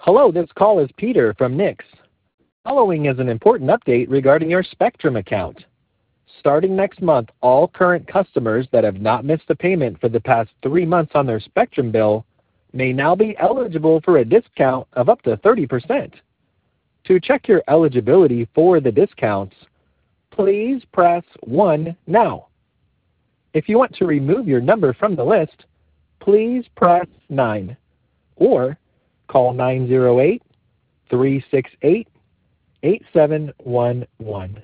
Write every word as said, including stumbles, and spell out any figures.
Hello, this call is Peter from N I C S. Following is an important update regarding your Spectrum account. Starting next month, all current customers that have not missed a payment for the past three months on their Spectrum bill may now be eligible for a discount of up to thirty percent. To check your eligibility for the discounts, please press one now. If you want to remove your number from the list, please press nine or call nine zero eight, three six eight, eight seven one one.